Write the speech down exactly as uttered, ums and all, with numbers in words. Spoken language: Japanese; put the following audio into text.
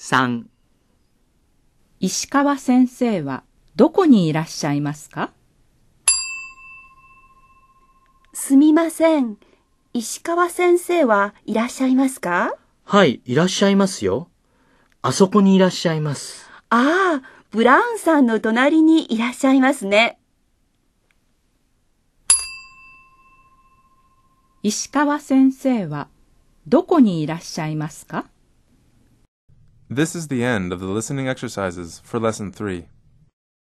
さん、 石川先生はどこにいらっしゃいますか？ すみません。石川先生はいらっしゃいますか？ はい、いらっしゃいますよ。あそこにいらっしゃいます。 ああ、ブラウンさんの隣にいらっしゃいますね。 石川先生はどこにいらっしゃいますか？ This is the end of the listening exercises for Lesson three.